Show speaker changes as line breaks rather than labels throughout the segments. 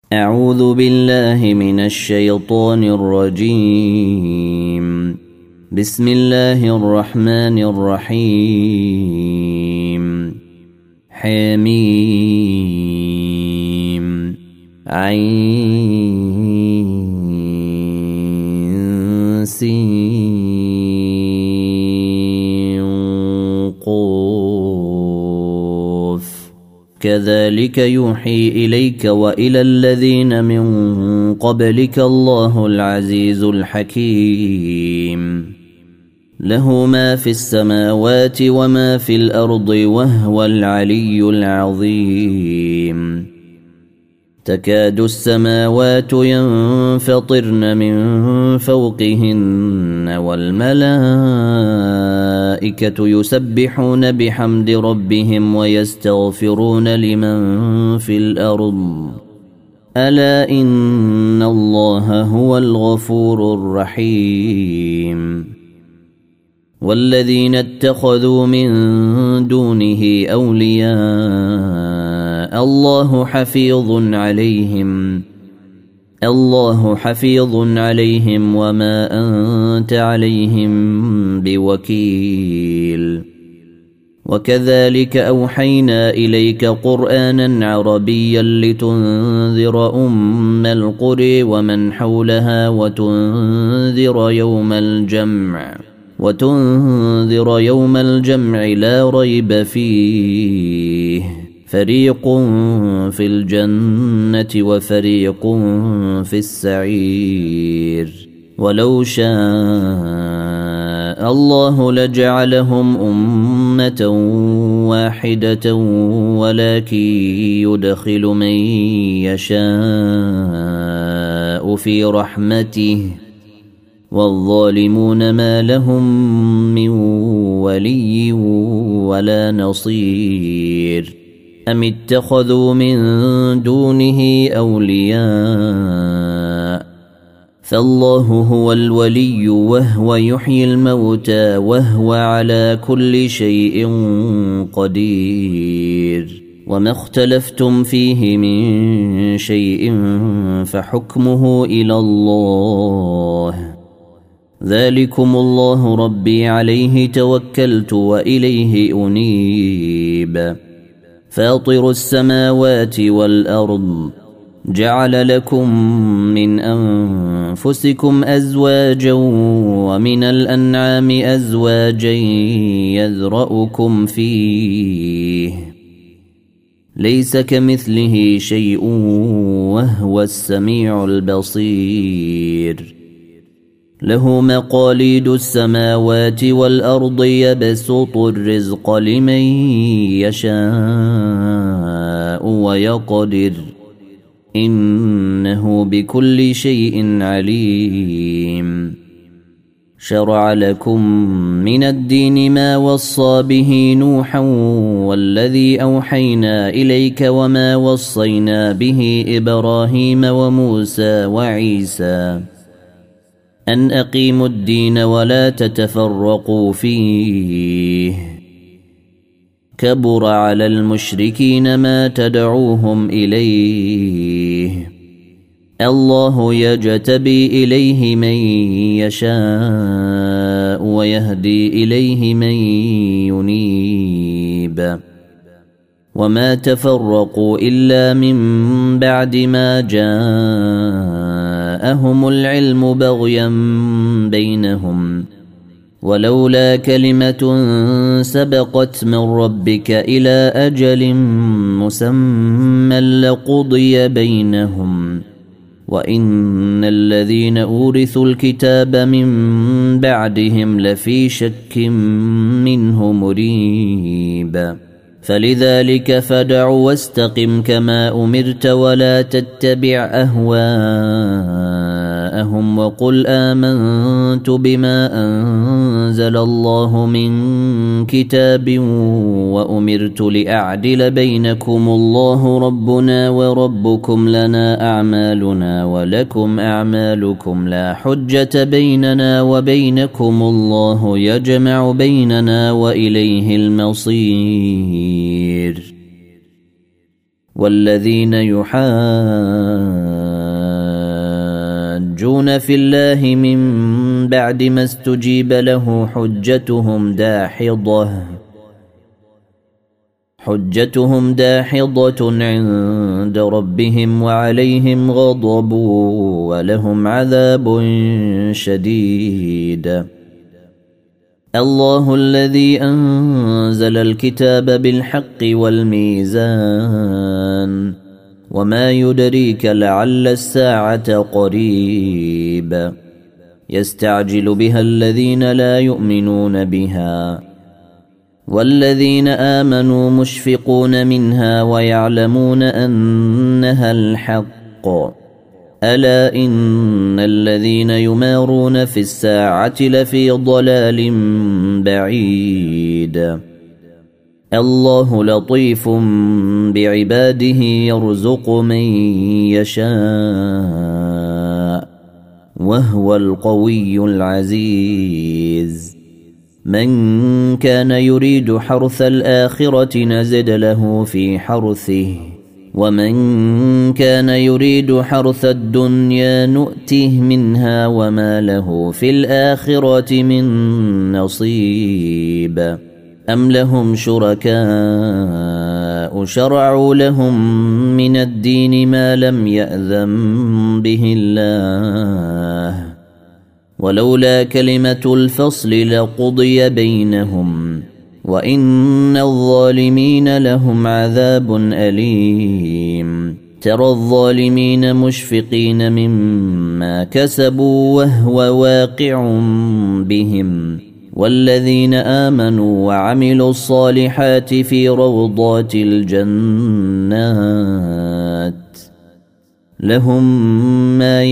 أعوذ بالله من الشيطان الرجيم. بسم الله الرحمن الرحيم. حميم عين سين قاف كذلك يوحي إليك وإلى الذين من قبلك الله العزيز الحكيم. له ما في السماوات وما في الأرض وهو العلي العظيم. تكاد السماوات ينفطرن من فوقهن والملائكة يسبحون بحمد ربهم ويستغفرون لمن في الأرض ألا إن الله هو الغفور الرحيم. والذين اتخذوا من دونه أولياء الله حفيظ عليهم وما أنت عليهم بوكيل. وكذلك أوحينا إليك قرآنا عربيا لتنذر أم القرى ومن حولها وتنذر يوم الجمع لا ريب فيه فريق في الجنة وفريق في السعير. ولو شاء الله لجعلهم أمة واحدة ولكن يدخل من يشاء في رحمته والظالمون ما لهم من ولي ولا نصير. أم اتخذوا من دونه أولياء فالله هو الولي وهو يحيي الموتى وهو على كل شيء قدير. وما اختلفتم فيه من شيء فحكمه إلى الله. ذلكم الله ربي عليه توكلت وإليه أنيب. فاطر السماوات والأرض جعل لكم من أنفسكم أزواجا ومن الأنعام أزواجا يذرأكم فيه ليس كمثله شيء وهو السميع البصير. له مقاليد السماوات والأرض يبسط الرزق لمن يشاء ويقدر إنه بكل شيء عليم. شرع لكم من الدين ما وصى به نوحا والذي أوحينا إليك وما وصينا به إبراهيم وموسى وعيسى أن أقيموا الدين ولا تتفرقوا فيه. كبر على المشركين ما تدعوهم إليه. الله يجتبي إليه من يشاء ويهدي إليه من ينيب. وما تفرقوا إلا من بعد ما جاءهم العلم بغيا بينهم ولولا كلمة سبقت من ربك إلى أجل مسمى لقضي بينهم وإن الذين أورثوا الكتاب من بعدهم لفي شك منه مريب. فلذلك فادع واستقم كما أمرت ولا تتبع أهواءهم وقل آمنت بما أنزل الله من كتاب وأمرت لأعدل بينكم الله ربنا وربكم لنا أعمالنا ولكم أعمالكم لا حجة بيننا وبينكم الله يجمع بيننا وإليه المصير. والذين يحاجون في الله من بعد ما استجيب له حجتهم داحضة عند ربهم وعليهم غضب ولهم عذاب شديد. الله الذي أنزل الكتاب بالحق والميزان وما يدريك لعل الساعة قريب يستعجل بها الذين لا يؤمنون بها والذين آمنوا مشفقون منها ويعلمون أنها الحق ألا إن الذين يمارون في الساعة لفي ضلال بعيد. الله لطيف بعباده يرزق من يشاء وهو القوي العزيز. من كان يريد حرث الآخرة نزد له في حرثه ومن كان يريد حرث الدنيا نؤته منها وما له في الآخرة من نصيب. أم لهم شركاء شرعوا لهم من الدين ما لم يأذن به الله ولولا كلمة الفصل لقضي بينهم وإن الظالمين لهم عذاب أليم. ترى الظالمين مشفقين مما كسبوا وهو واقع بهم والذين آمنوا وعملوا الصالحات في روضات الجنات لهم ما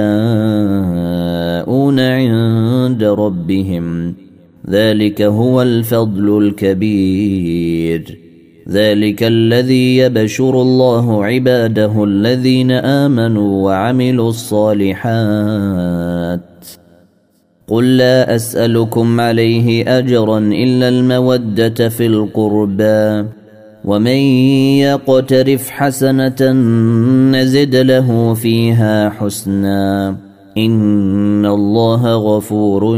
يشاءون عند ربهم ذلك هو الفضل الكبير. ذلك الذي يبشر الله عباده الذين آمنوا وعملوا الصالحات. قل لا أسألكم عليه أجرا إلا المودة في القربى ومن يقترف حسنة نزد له فيها حسنا إن الله غفور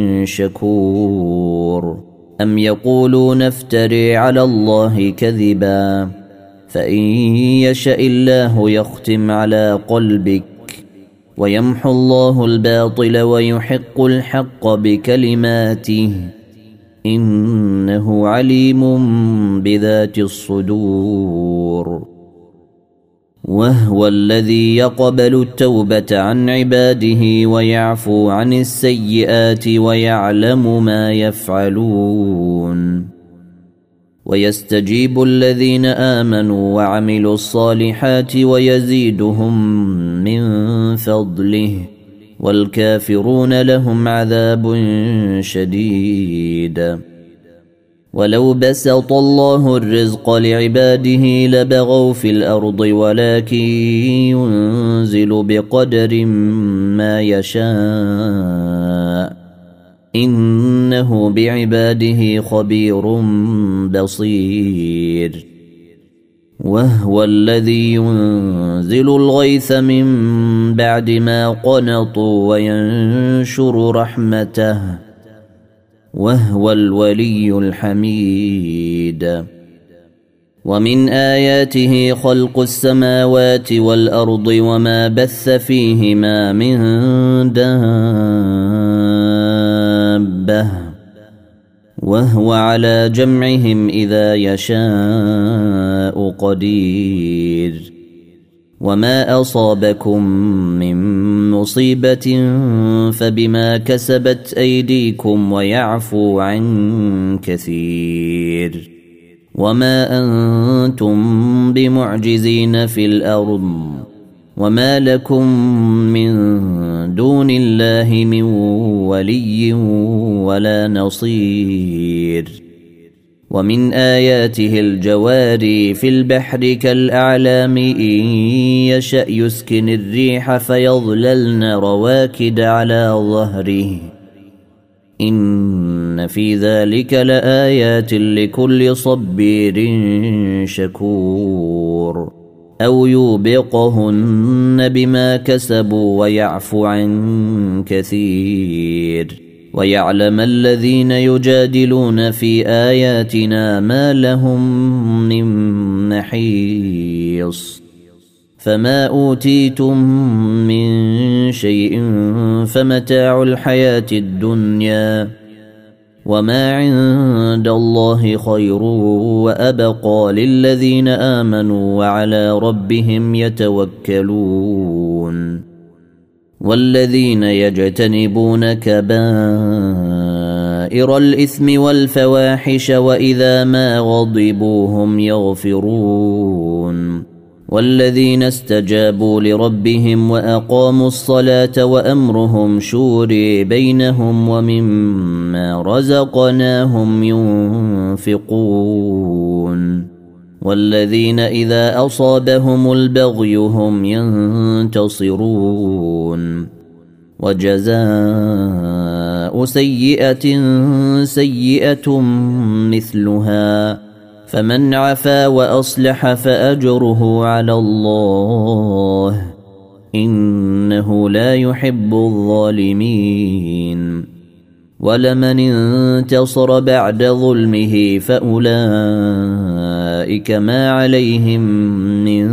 شكور. أم يقولون افتري على الله كذبا فإن يشاء الله يختم على قلبك ويمحو الله الباطل ويحق الحق بكلماته إنه عليم بذات الصدور. وهو الذي يقبل التوبة عن عباده ويعفو عن السيئات ويعلم ما يفعلون ويستجيب الذين آمنوا وعملوا الصالحات ويزيدهم من فضله والكافرون لهم عذاب شديد. ولو بسط الله الرزق لعباده لبغوا في الأرض ولكن ينزل بقدر ما يشاء إنه بعباده خبير بصير. وهو الذي ينزل الغيث من بعد ما قنطوا وينشر رحمته وهو الولي الحميد. ومن آياته خلق السماوات والأرض وما بث فيهما من دابة وهو على جمعهم إذا يشاء قدير. وما أصابكم من مصيبة فبما كسبت أيديكم ويعفو عن كثير. وما أنتم بمعجزين في الأرض وما لكم من دون الله من ولي ولا نصير. ومن آياته الجواري في البحر كالأعلام إن يشأ يسكن الريح فيظللن رواكد على ظهره إن في ذلك لآيات لكل صبير شكور. أو يوبقهن بما كسبوا ويعفو عن كثير ويعلم الذين يجادلون في آياتنا ما لهم من محيص فما أوتيتم من شيء فمتاع الحياة الدنيا وما عند الله خير وأبقى للذين آمنوا وعلى ربهم يتوكلون والذين يجتنبون كبائر الإثم والفواحش وإذا ما غضبوا هم يغفرون والذين استجابوا لربهم وأقاموا الصلاة وأمرهم شورى بينهم ومما رزقناهم ينفقون والذين إذا أصابهم البغي هم ينتصرون وجزاء سيئة سيئة مثلها فمن عفا وأصلح فأجره على الله إنه لا يحب الظالمين ولمن انتصر بعد ظلمه فأولئك ما عليهم من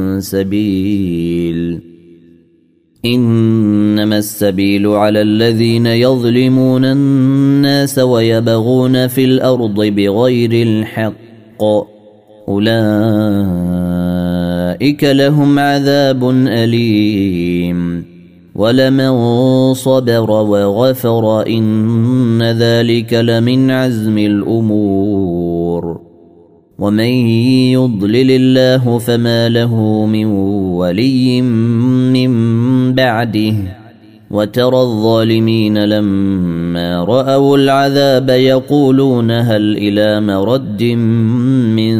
سبيل إنما السبيل على الذين يظلمون الناس ويبغون في الأرض بغير الحق أولئك لهم عذاب أليم ولمن صبر وغفر إن ذلك لمن عزم الأمور ومن يضلل الله فما له من ولي من بعده وترى الظالمين لما رأوا العذاب يقولون هل إلى مرد من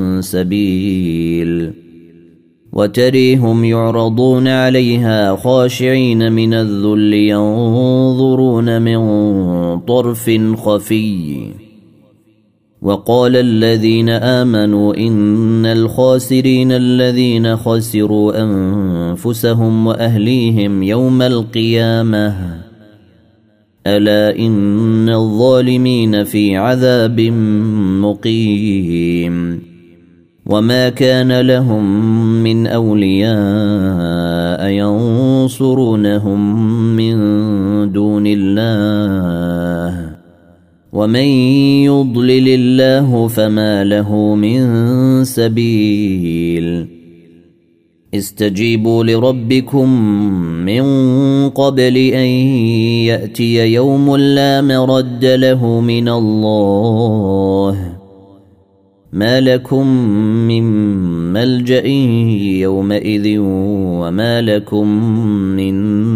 سبيل وتريهم يعرضون عليها خاشعين من الذل ينظرون من طرف خفي وقال الذين آمنوا إن الخاسرين الذين خسروا أنفسهم وأهليهم يوم القيامة ألا إن الظالمين في عذاب مقيم وما كان لهم من أولياء ينصرونهم من دون الله ومن يضلل الله فما له من سبيل استجيبوا لربكم من قبل أن يأتي يوم لا مرد له من الله ما لكم من ملجأ يومئذ وما لكم من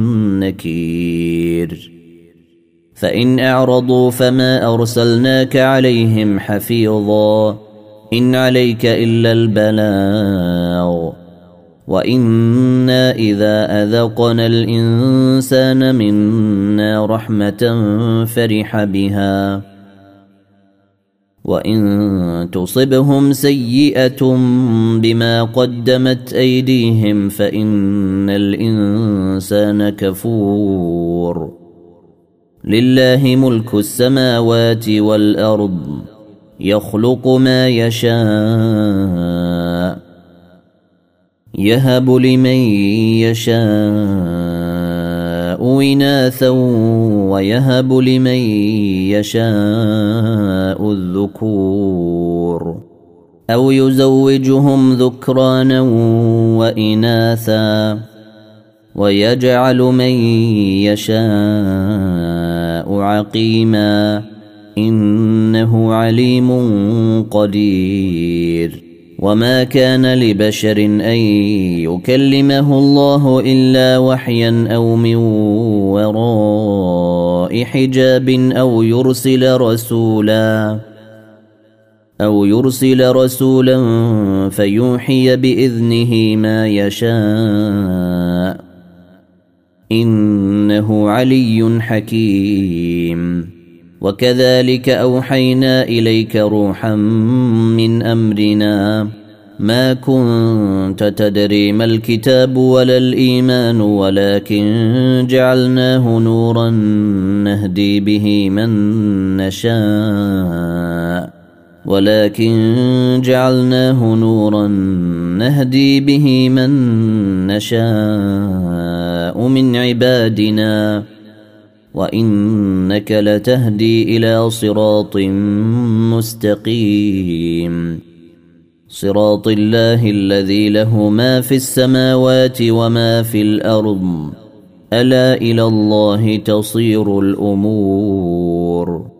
نكير فإن أعرضوا فما أرسلناك عليهم حفيظا إن عليك إلا البلاغ وإنا إذا أذقنا الإنسان منا رحمة فرح بها وإن تصبهم سيئة بما قدمت أيديهم فإن الإنسان كفور لله ملك السماوات والأرض يخلق ما يشاء يهب لمن يشاء إناثا ويهب لمن يشاء الذكور أو يزوجهم ذكرانا وإناثا ويجعل من يشاء عقيما إنه عليم قدير وما كان لبشر أن يكلمه الله إلا وحيا أو من وراء حجاب أو يرسل رسولا فيوحي بإذنه ما يشاء إنه علي حكيم وكذلك أوحينا إليك روحا من أمرنا ما كنت تدري ما الكتاب ولا الإيمان ولكن جعلناه نورا نهدي به من نشاء من عبادنا وإنك لتهدي إلى صراط مستقيم صراط الله الذي له ما في السماوات وما في الأرض ألا إلى الله تصير الأمور